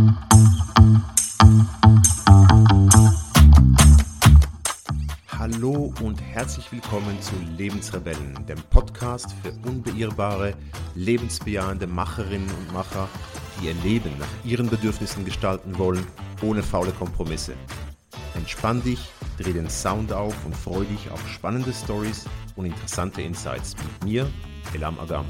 Hallo und herzlich willkommen zu Lebensrebellen, dem Podcast für unbeirrbare, lebensbejahende Macherinnen und Macher, die ihr Leben nach ihren Bedürfnissen gestalten wollen, ohne faule Kompromisse. Entspann dich, dreh den Sound auf und freu dich auf spannende Stories und interessante Insights mit mir, Elam Agam.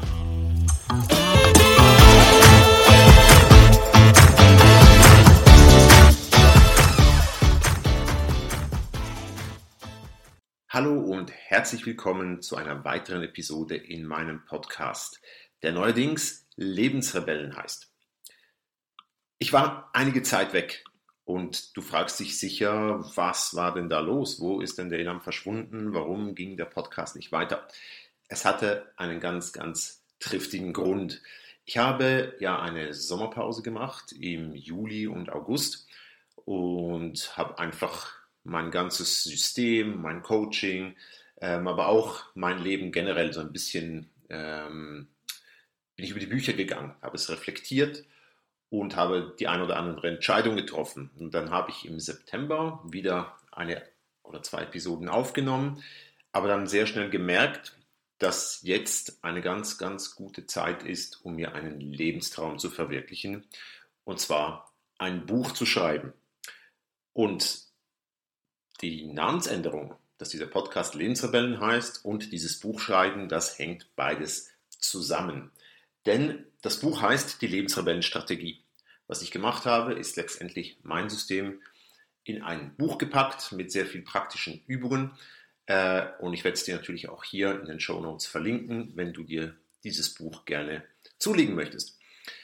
Hallo und herzlich willkommen zu einer weiteren Episode in meinem Podcast, der neuerdings Lebensrebellen heißt. Ich war einige Zeit weg und du fragst dich sicher, was war denn da los? Wo ist denn der Elam verschwunden? Warum ging der Podcast nicht weiter? Es hatte einen ganz, ganz triftigen Grund. Ich habe ja eine Sommerpause gemacht im Juli und August und habe einfach mein ganzes System, mein Coaching, aber auch mein Leben generell so ein bisschen, bin ich über die Bücher gegangen, habe es reflektiert und habe die ein oder andere Entscheidung getroffen. Und dann habe ich im September wieder eine oder zwei Episoden aufgenommen, aber dann sehr schnell gemerkt, dass jetzt eine ganz, ganz gute Zeit ist, um mir einen Lebenstraum zu verwirklichen, und zwar ein Buch zu schreiben. Und die Namensänderung, dass dieser Podcast Lebensrebellen heißt und dieses Buch schreiben, das hängt beides zusammen. Denn das Buch heißt die Lebensrebellenstrategie. Was ich gemacht habe, ist letztendlich mein System in ein Buch gepackt mit sehr vielen praktischen Übungen. Und ich werde es dir natürlich auch hier in den Shownotes verlinken, wenn du dir dieses Buch gerne zulegen möchtest.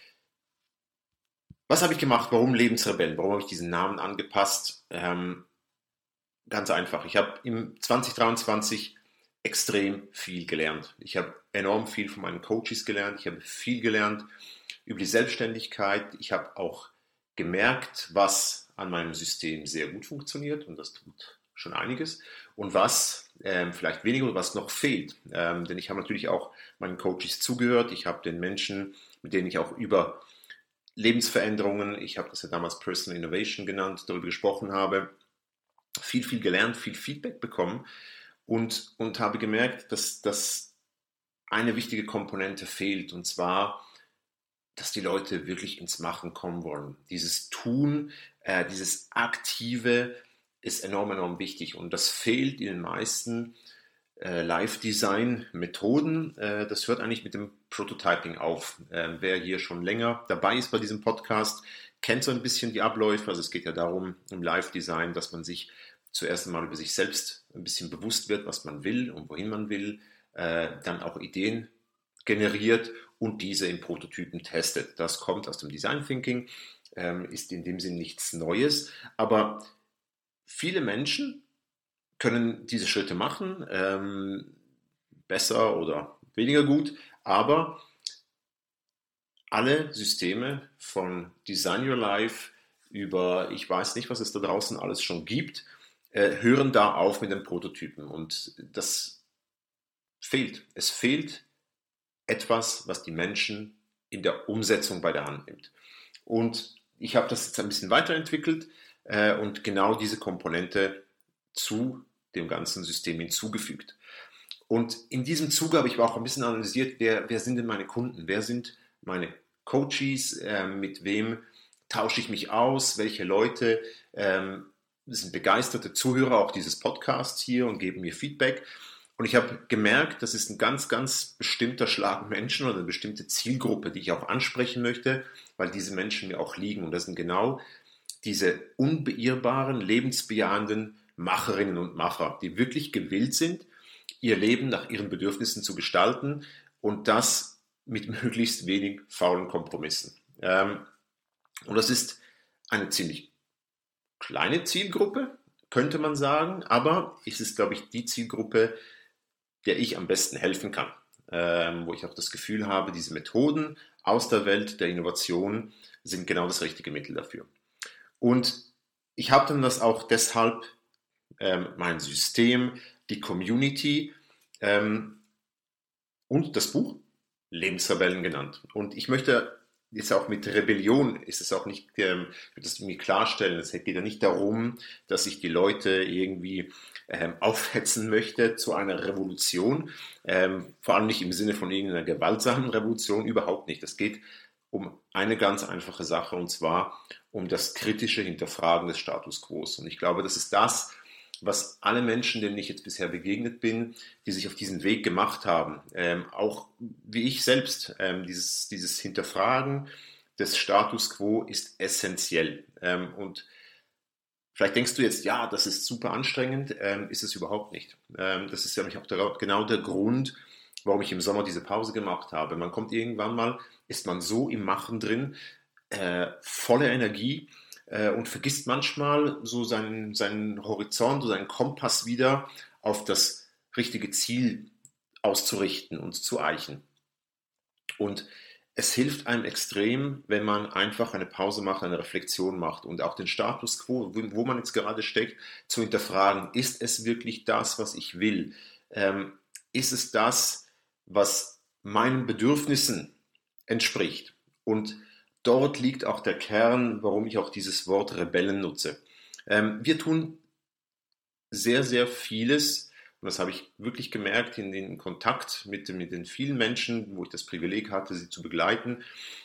Was habe ich gemacht? Warum Lebensrebellen? Warum habe ich diesen Namen angepasst? Ganz einfach. Ich habe im 2023 extrem viel gelernt. Ich habe enorm viel von meinen Coaches gelernt. Ich habe viel gelernt über die Selbstständigkeit. Ich habe auch gemerkt, was an meinem System sehr gut funktioniert, und das tut schon einiges, und was vielleicht weniger oder was noch fehlt. Denn ich habe natürlich auch meinen Coaches zugehört. Ich habe den Menschen, mit denen ich auch über Lebensveränderungen, ich habe das ja damals Personal Innovation genannt, darüber gesprochen habe, viel gelernt, viel Feedback bekommen und habe gemerkt, dass eine wichtige Komponente fehlt, und zwar, dass die Leute wirklich ins Machen kommen wollen. Dieses Tun, dieses Aktive ist enorm wichtig, und das fehlt in den meisten Live-Design-Methoden. Das hört eigentlich mit dem Prototyping auf. Wer hier schon länger dabei ist bei diesem Podcast, kennt so ein bisschen die Abläufe. Also es geht ja darum, im Live-Design, dass man sich zuerst einmal über sich selbst ein bisschen bewusst wird, was man will und wohin man will, dann auch Ideen generiert und diese in Prototypen testet. Das kommt aus dem Design Thinking, ist in dem Sinn nichts Neues, aber viele Menschen können diese Schritte machen, besser oder weniger gut, aber alle Systeme von Design Your Life über, ich weiß nicht, was es da draußen alles schon gibt, hören da auf mit den Prototypen, und das fehlt. Es fehlt etwas, was die Menschen in der Umsetzung bei der Hand nimmt. Und ich habe das jetzt ein bisschen weiterentwickelt und genau diese Komponente zu dem ganzen System hinzugefügt. Und in diesem Zuge habe ich aber auch ein bisschen analysiert, wer sind denn meine Kunden, wer sind meine Coaches, mit wem tausche ich mich aus, welche Leute sind begeisterte Zuhörer auch dieses Podcasts hier und geben mir Feedback. Und ich habe gemerkt, das ist ein ganz, ganz bestimmter Schlag Menschen oder eine bestimmte Zielgruppe, die ich auch ansprechen möchte, weil diese Menschen mir auch liegen. Und das sind genau diese unbeirrbaren, lebensbejahenden Macherinnen und Macher, die wirklich gewillt sind, ihr Leben nach ihren Bedürfnissen zu gestalten, und das mit möglichst wenig faulen Kompromissen. Und das ist eine ziemlich kleine Zielgruppe, könnte man sagen, aber es ist, glaube ich, die Zielgruppe, der ich am besten helfen kann, wo ich auch das Gefühl habe, diese Methoden aus der Welt der Innovation sind genau das richtige Mittel dafür. Und ich habe dann das auch deshalb, mein System, die Community und das Buch Lebensrebellen genannt. Und ich möchte jetzt auch mit Rebellion ist es auch nicht, ich will das irgendwie klarstellen, es geht ja nicht darum, dass ich die Leute irgendwie aufhetzen möchte zu einer Revolution, vor allem nicht im Sinne von irgendeiner gewaltsamen Revolution, überhaupt nicht. Es geht um eine ganz einfache Sache, und zwar um das kritische Hinterfragen des Status quo. Und ich glaube, das ist das, was alle Menschen, denen ich jetzt bisher begegnet bin, die sich auf diesen Weg gemacht haben, auch wie ich selbst, dieses Hinterfragen des Status quo ist essentiell. Und vielleicht denkst du jetzt, ja, das ist super anstrengend, ist es überhaupt nicht. Das ist ja auch genau der Grund, warum ich im Sommer diese Pause gemacht habe. Man kommt irgendwann mal, ist man so im Machen drin, voller Energie, und vergisst manchmal so seinen Horizont, so seinen Kompass wieder auf das richtige Ziel auszurichten und zu eichen. Und es hilft einem extrem, wenn man einfach eine Pause macht, eine Reflexion macht und auch den Status quo, wo man jetzt gerade steckt, zu hinterfragen. Ist es wirklich das, was ich will? Ist es das, was meinen Bedürfnissen entspricht? Und dort liegt auch der Kern, warum ich auch dieses Wort Rebellen nutze. Wir tun sehr, sehr vieles, und das habe ich wirklich gemerkt in den Kontakt mit den vielen Menschen, wo ich das Privileg hatte, sie zu begleiten.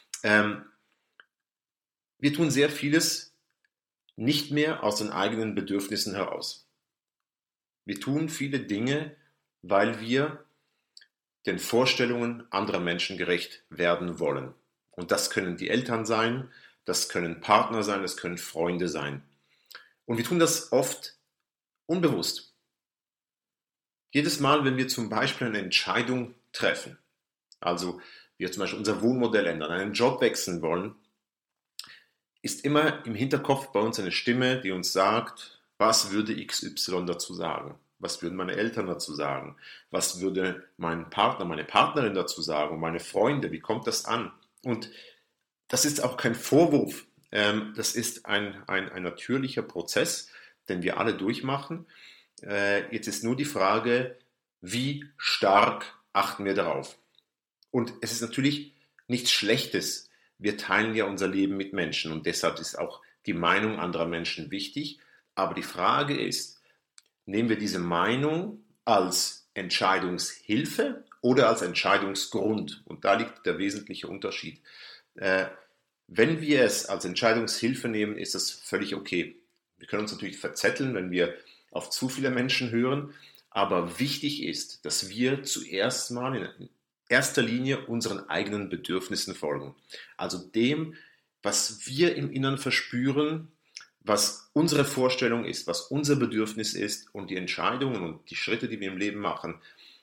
Wir tun sehr vieles nicht mehr aus den eigenen Bedürfnissen heraus. Wir tun viele Dinge, weil wir den Vorstellungen anderer Menschen gerecht werden wollen. Und das können die Eltern sein, das können Partner sein, das können Freunde sein. Und wir tun das oft unbewusst. Jedes Mal, wenn wir zum Beispiel eine Entscheidung treffen, also wir zum Beispiel unser Wohnmodell ändern, einen Job wechseln wollen, ist immer im Hinterkopf bei uns eine Stimme, die uns sagt, was würde XY dazu sagen? Was würden meine Eltern dazu sagen? Was würde mein Partner, meine Partnerin dazu sagen? Und meine Freunde, wie kommt das an? Und das ist auch kein Vorwurf, das ist ein natürlicher Prozess, den wir alle durchmachen. Jetzt ist nur die Frage, wie stark achten wir darauf? Und es ist natürlich nichts Schlechtes. Wir teilen ja unser Leben mit Menschen und deshalb ist auch die Meinung anderer Menschen wichtig. Aber die Frage ist, nehmen wir diese Meinung als Entscheidungshilfe oder als Entscheidungsgrund? Und da liegt der wesentliche Unterschied. Wenn wir es als Entscheidungshilfe nehmen, ist das völlig okay. Wir können uns natürlich verzetteln, wenn wir auf zu viele Menschen hören, aber wichtig ist, dass wir zuerst mal in erster Linie unseren eigenen Bedürfnissen folgen. Also dem, was wir im Inneren verspüren, was unsere Vorstellung ist, was unser Bedürfnis ist und die Entscheidungen und die Schritte, die wir im Leben machen,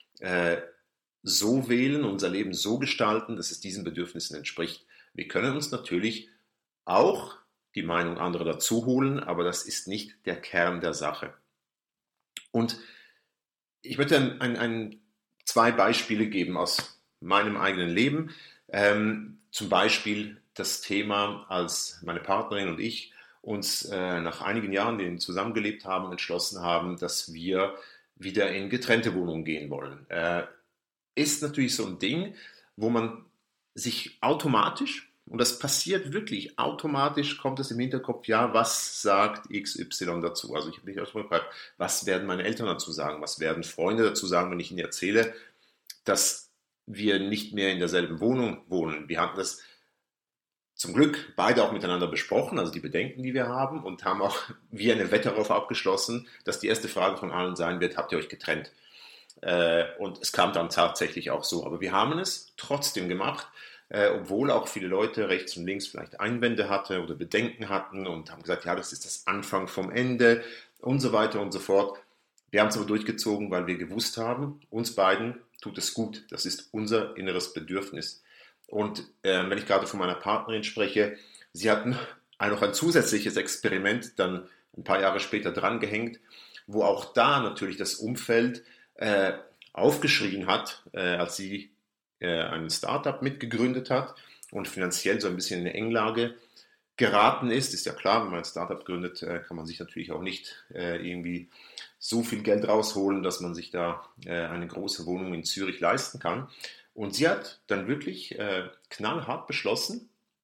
so wählen, unser Leben so gestalten, dass es diesen Bedürfnissen entspricht. Wir können uns natürlich auch die Meinung anderer dazu holen, aber das ist nicht der Kern der Sache. Und ich möchte zwei Beispiele geben aus meinem eigenen Leben. Zum Beispiel das Thema, als meine Partnerin und ich uns nach einigen Jahren, die wir zusammengelebt haben, entschlossen haben, dass wir wieder in getrennte Wohnungen gehen wollen. Ist natürlich so ein Ding, wo man sich automatisch, und das passiert wirklich, automatisch kommt es im Hinterkopf, ja, was sagt XY dazu? Also ich habe mich auch schon gefragt, was werden meine Eltern dazu sagen? Was werden Freunde dazu sagen, wenn ich ihnen erzähle, dass wir nicht mehr in derselben Wohnung wohnen? Wir hatten das zum Glück beide auch miteinander besprochen, also die Bedenken, die wir haben, und haben auch wie eine Wette darauf abgeschlossen, dass die erste Frage von allen sein wird, habt ihr euch getrennt? Und es kam dann tatsächlich auch so. Aber wir haben es trotzdem gemacht, obwohl auch viele Leute rechts und links vielleicht Einwände hatten oder Bedenken hatten und haben gesagt, ja, das ist das Anfang vom Ende und so weiter und so fort. Wir haben es aber durchgezogen, weil wir gewusst haben, uns beiden tut es gut. Das ist unser inneres Bedürfnis. Und wenn ich gerade von meiner Partnerin spreche, sie hatten noch ein zusätzliches Experiment dann ein paar Jahre später drangehängt, wo auch da natürlich das Umfeld aufgeschrien hat, als sie ein Startup mitgegründet hat und finanziell so ein bisschen in eine Englage geraten ist. Ist ja klar, wenn man ein Startup gründet, kann man sich natürlich auch nicht irgendwie so viel Geld rausholen, dass man sich da eine große Wohnung in Zürich leisten kann. Und sie hat dann wirklich knallhart beschlossen,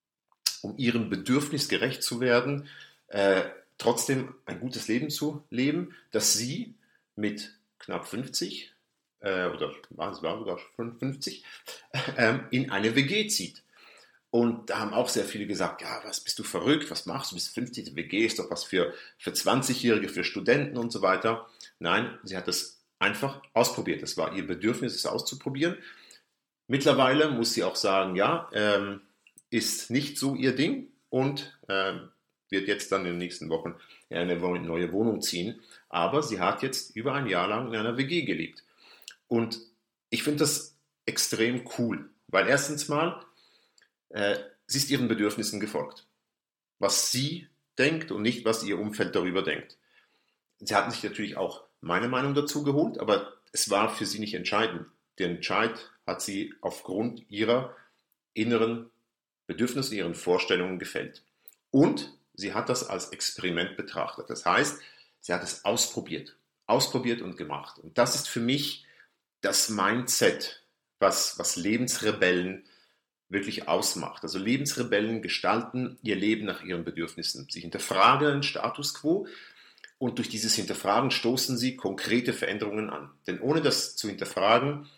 um ihrem Bedürfnis gerecht zu werden, trotzdem ein gutes Leben zu leben, dass sie mit knapp 50 oder es war sogar schon 50 in eine WG zieht. Und da haben auch sehr viele gesagt, ja, was bist du verrückt, was machst du, bist 50, WG ist doch was für 20-Jährige, für Studenten und so weiter. Nein, sie hat das einfach ausprobiert. Es war ihr Bedürfnis, es auszuprobieren. Mittlerweile muss sie auch sagen, ja, ist nicht so ihr Ding und wird jetzt dann in den nächsten Wochen in eine neue Wohnung ziehen. Aber sie hat jetzt über ein Jahr lang in einer WG gelebt. Und ich finde das extrem cool, weil erstens mal, sie ist ihren Bedürfnissen gefolgt. Was sie denkt und nicht, was ihr Umfeld darüber denkt. Sie hat sich natürlich auch meine Meinung dazu geholt, aber es war für sie nicht entscheidend. Den Entscheid hat sie aufgrund ihrer inneren Bedürfnisse, ihren Vorstellungen gefällt. Und sie hat das als Experiment betrachtet. Das heißt, sie hat es ausprobiert und gemacht. Und das ist für mich das Mindset, was Lebensrebellen wirklich ausmacht. Also Lebensrebellen gestalten ihr Leben nach ihren Bedürfnissen. Sie hinterfragen den Status quo und durch dieses Hinterfragen stoßen sie konkrete Veränderungen an. Denn ohne das zu hinterfragen,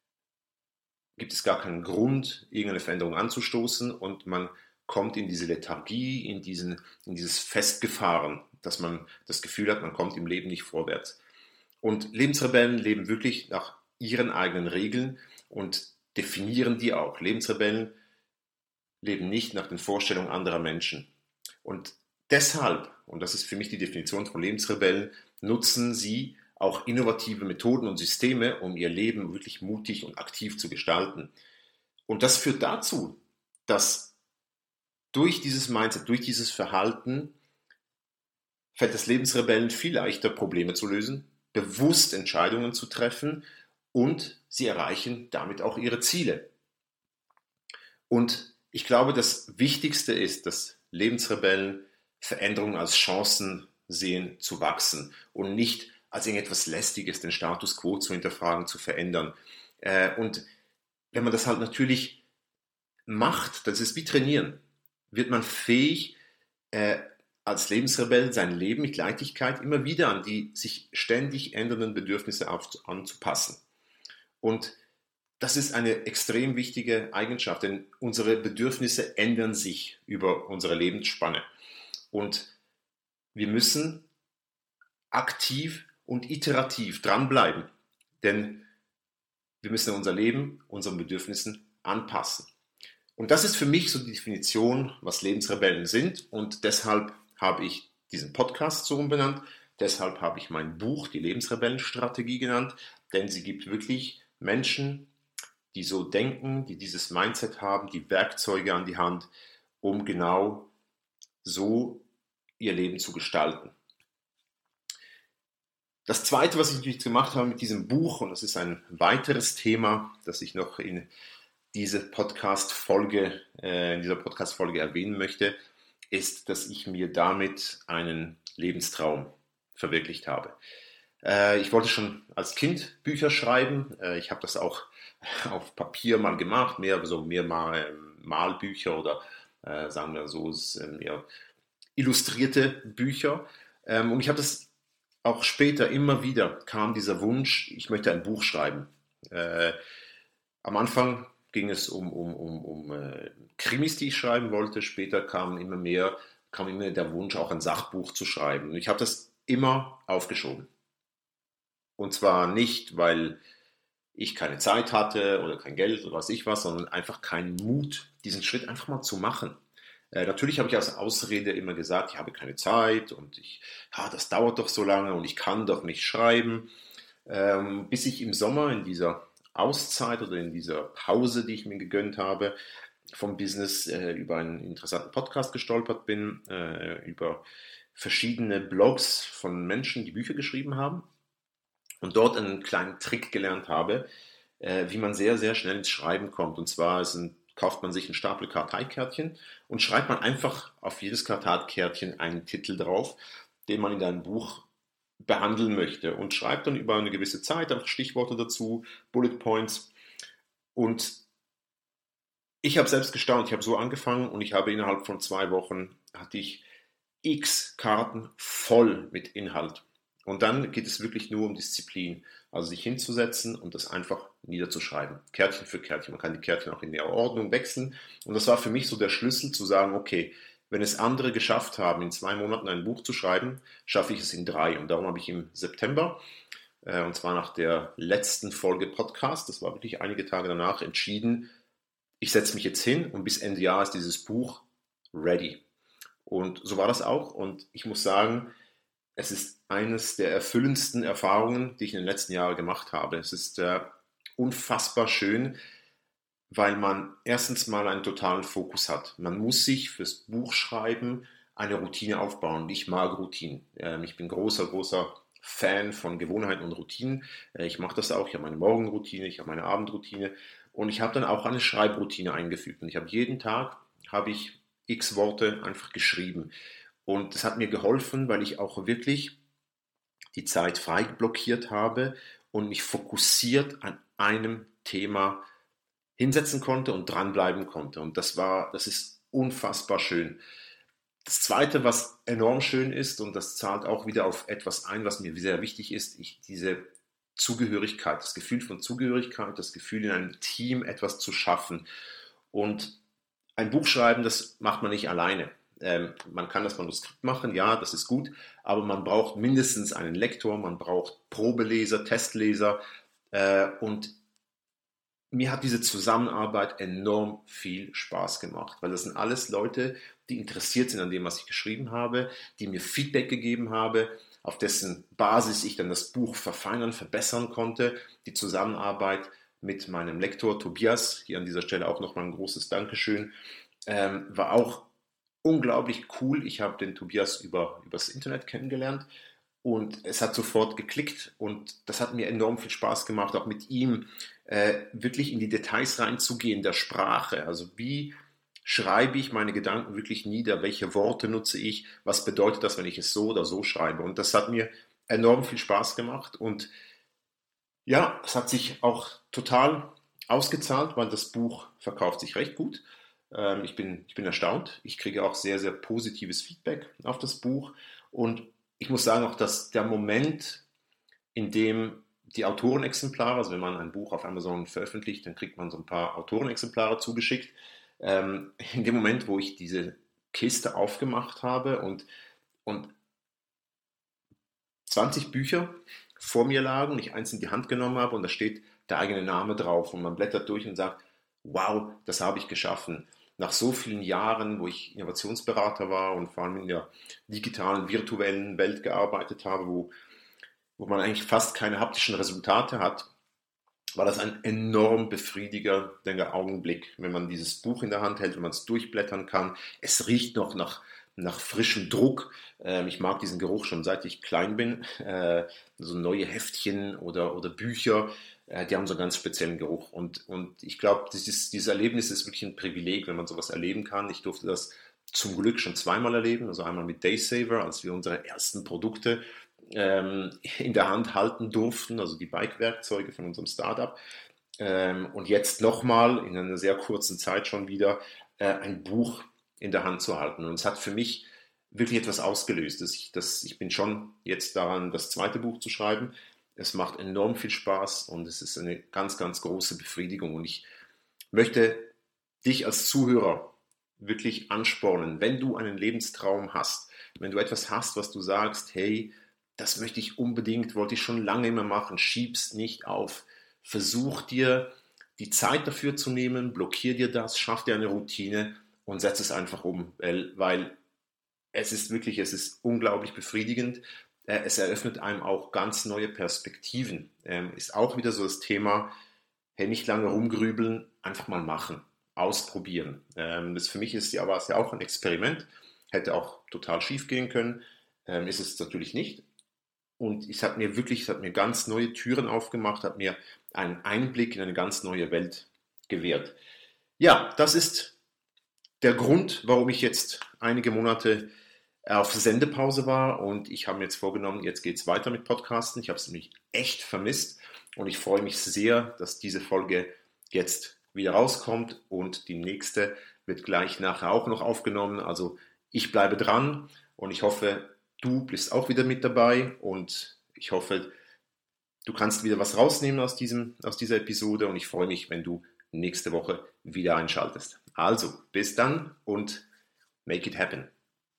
gibt es gar keinen Grund, irgendeine Veränderung anzustoßen und man kommt in diese Lethargie, in dieses Festgefahren, dass man das Gefühl hat, man kommt im Leben nicht vorwärts. Und Lebensrebellen leben wirklich nach ihren eigenen Regeln und definieren die auch. Lebensrebellen leben nicht nach den Vorstellungen anderer Menschen. Und deshalb, und das ist für mich die Definition von Lebensrebellen, nutzen sie auch innovative Methoden und Systeme, um ihr Leben wirklich mutig und aktiv zu gestalten. Und das führt dazu, dass durch dieses Mindset, durch dieses Verhalten fällt es Lebensrebellen viel leichter, Probleme zu lösen, bewusst Entscheidungen zu treffen und sie erreichen damit auch ihre Ziele. Und ich glaube, das Wichtigste ist, dass Lebensrebellen Veränderungen als Chancen sehen, zu wachsen und nicht als irgendetwas Lästiges, den Status quo zu hinterfragen, zu verändern. Und wenn man das halt natürlich macht, das ist wie trainieren, wird man fähig, als Lebensrebell sein Leben mit Leichtigkeit immer wieder an die sich ständig ändernden Bedürfnisse anzupassen. Und das ist eine extrem wichtige Eigenschaft, denn unsere Bedürfnisse ändern sich über unsere Lebensspanne. Und wir müssen aktiv und iterativ dranbleiben, denn wir müssen unser Leben unseren Bedürfnissen anpassen. Und das ist für mich so die Definition, was Lebensrebellen sind. Und deshalb habe ich diesen Podcast so umbenannt. Deshalb habe ich mein Buch die Lebensrebellenstrategie genannt, denn sie gibt wirklich Menschen, die so denken, die dieses Mindset haben, die Werkzeuge an die Hand, um genau so ihr Leben zu gestalten. Das Zweite, was ich natürlich gemacht habe mit diesem Buch, und das ist ein weiteres Thema, das ich noch in dieser Podcast-Folge erwähnen möchte, ist, dass ich mir damit einen Lebenstraum verwirklicht habe. Ich wollte schon als Kind Bücher schreiben. Ich habe das auch auf Papier mal gemacht, mehr Malbücher oder sagen wir so, mehr illustrierte Bücher. Und ich habe das auch später immer wieder kam dieser Wunsch, ich möchte ein Buch schreiben. Am Anfang ging es um Krimis, die ich schreiben wollte. Später kam immer der Wunsch, auch ein Sachbuch zu schreiben. Und ich habe das immer aufgeschoben. Und zwar nicht, weil ich keine Zeit hatte oder kein Geld oder was ich was, sondern einfach keinen Mut, diesen Schritt einfach mal zu machen. Natürlich habe ich als Ausrede immer gesagt, ich habe keine Zeit und das dauert doch so lange und ich kann doch nicht schreiben. Bis ich im Sommer in dieser Auszeit oder in dieser Pause, die ich mir gegönnt habe, vom Business über einen interessanten Podcast gestolpert bin, über verschiedene Blogs von Menschen, die Bücher geschrieben haben und dort einen kleinen Trick gelernt habe, wie man sehr, sehr schnell ins Schreiben kommt. Und zwar kauft man sich einen Stapel Karteikärtchen und schreibt man einfach auf jedes Karteikärtchen einen Titel drauf, den man in einem Buch behandeln möchte und schreibt dann über eine gewisse Zeit einfach Stichworte dazu, Bullet Points. Und Ich habe selbst gestaunt, ich habe so angefangen und ich habe innerhalb von 2 Wochen, hatte ich x Karten voll mit Inhalt. Und dann geht es wirklich nur um Disziplin. Also sich hinzusetzen und das einfach niederzuschreiben. Kärtchen für Kärtchen. Man kann die Kärtchen auch in der Ordnung wechseln. Und das war für mich so der Schlüssel zu sagen, okay, wenn es andere geschafft haben, in 2 Monaten ein Buch zu schreiben, schaffe ich es in 3. Und darum habe ich im September, und zwar nach der letzten Folge Podcast, das war wirklich einige Tage danach, entschieden, ich setze mich jetzt hin und bis Ende Jahr ist dieses Buch ready. Und so war das auch. Und ich muss sagen, es ist eines der erfüllendsten Erfahrungen, die ich in den letzten Jahren gemacht habe. Es ist unfassbar schön, weil man erstens mal einen totalen Fokus hat. Man muss sich fürs Buchschreiben eine Routine aufbauen. Ich mag Routinen. Ich bin großer Fan von Gewohnheiten und Routinen. Ich mache das auch. Ich habe meine Morgenroutine, ich habe meine Abendroutine und ich habe dann auch eine Schreibroutine eingefügt. Und ich habe jeden Tag habe ich x Worte einfach geschrieben. Und das hat mir geholfen, weil ich auch wirklich die Zeit frei blockiert habe und mich fokussiert an einem Thema hinsetzen konnte und dranbleiben konnte. Und das ist unfassbar schön. Das Zweite, was enorm schön ist, und das zahlt auch wieder auf etwas ein, was mir sehr wichtig ist, diese Zugehörigkeit, das Gefühl von Zugehörigkeit, das Gefühl in einem Team etwas zu schaffen. Und ein Buch schreiben, das macht man nicht alleine. Man kann das Manuskript machen, ja, das ist gut, aber man braucht mindestens einen Lektor, man braucht Probeleser, Testleser und mir hat diese Zusammenarbeit enorm viel Spaß gemacht, weil das sind alles Leute, die interessiert sind an dem, was ich geschrieben habe, die mir Feedback gegeben haben, auf dessen Basis ich dann das Buch verfeinern, verbessern konnte. Die Zusammenarbeit mit meinem Lektor Tobias, hier an dieser Stelle auch nochmal ein großes Dankeschön, war auch unglaublich cool. Ich habe den Tobias übers Internet kennengelernt und es hat sofort geklickt und das hat mir enorm viel Spaß gemacht, auch mit ihm wirklich in die Details reinzugehen der Sprache. Also wie schreibe ich meine Gedanken wirklich nieder? Welche Worte nutze ich? Was bedeutet das, wenn ich es so oder so schreibe? Und das hat mir enorm viel Spaß gemacht und ja, es hat sich auch total ausgezahlt, weil das Buch verkauft sich recht gut. Ich bin erstaunt. Ich kriege auch sehr positives Feedback auf das Buch. Und ich muss sagen auch, dass der Moment, in dem die Autorenexemplare, also wenn man ein Buch auf Amazon veröffentlicht, dann kriegt man so ein paar Autorenexemplare zugeschickt. In dem Moment, wo ich diese Kiste aufgemacht habe und 20 Bücher vor mir lagen und ich eins in die Hand genommen habe und da steht der eigene Name drauf und man blättert durch und sagt, wow, das habe ich geschaffen. Nach so vielen Jahren, wo ich Innovationsberater war und vor allem in der digitalen, virtuellen Welt gearbeitet habe, wo man eigentlich fast keine haptischen Resultate hat, war das ein enorm befriedigender Augenblick, wenn man dieses Buch in der Hand hält, wenn man es durchblättern kann. Es riecht noch nach frischem Druck. Ich mag diesen Geruch schon seit ich klein bin. So neue Heftchen oder Bücher, die haben so einen ganz speziellen Geruch. Und ich glaube, dieses Erlebnis ist wirklich ein Privileg, wenn man sowas erleben kann. Ich durfte das zum Glück schon zweimal erleben. Also einmal mit Daysaver, als wir unsere ersten Produkte in der Hand halten durften, also die Bike-Werkzeuge von unserem Startup. Und jetzt nochmal in einer sehr kurzen Zeit schon wieder ein Buch in der Hand zu halten. Und es hat für mich wirklich etwas ausgelöst. Ich bin schon jetzt daran, das zweite Buch zu schreiben. Es macht enorm viel Spaß und es ist eine ganz große Befriedigung. Und ich möchte dich als Zuhörer wirklich anspornen, wenn du einen Lebenstraum hast, wenn du etwas hast, was du sagst, hey, das möchte ich unbedingt, wollte ich schon lange immer machen, schieb's nicht auf. Versuch dir die Zeit dafür zu nehmen, blockier dir das, schaff dir eine Routine und setz es einfach um, weil es ist unglaublich befriedigend. Es eröffnet einem auch ganz neue Perspektiven. Ist auch wieder so das Thema, hey, nicht lange rumgrübeln, einfach mal machen, ausprobieren. Das für mich war es ja auch ein Experiment, hätte auch total schief gehen können, ist es natürlich nicht. Und es hat mir ganz neue Türen aufgemacht, hat mir einen Einblick in eine ganz neue Welt gewährt. Ja, das ist der Grund, warum ich jetzt einige Monate auf Sendepause war und ich habe mir jetzt vorgenommen, jetzt geht es weiter mit Podcasten. Ich habe es nämlich echt vermisst und ich freue mich sehr, dass diese Folge jetzt wieder rauskommt und die nächste wird gleich nachher auch noch aufgenommen. Also ich bleibe dran und ich hoffe, du bist auch wieder mit dabei und ich hoffe, du kannst wieder was rausnehmen aus dieser Episode und ich freue mich, wenn du nächste Woche wieder einschaltest. Also, bis dann und make it happen.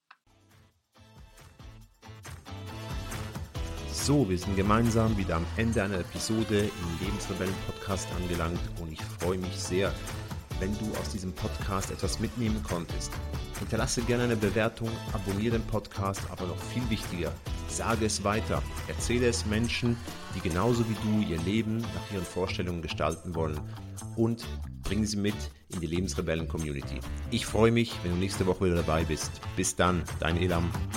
So, wir sind gemeinsam wieder am Ende einer Episode im Lebensrebellen-Podcast angelangt und ich freue mich sehr, wenn du aus diesem Podcast etwas mitnehmen konntest. Hinterlasse gerne eine Bewertung, abonniere den Podcast, aber noch viel wichtiger, sage es weiter, erzähle es Menschen, die genauso wie du ihr Leben nach ihren Vorstellungen gestalten wollen und bringe sie mit in die Lebensrebellen-Community. Ich freue mich, wenn du nächste Woche wieder dabei bist. Bis dann, dein Elam.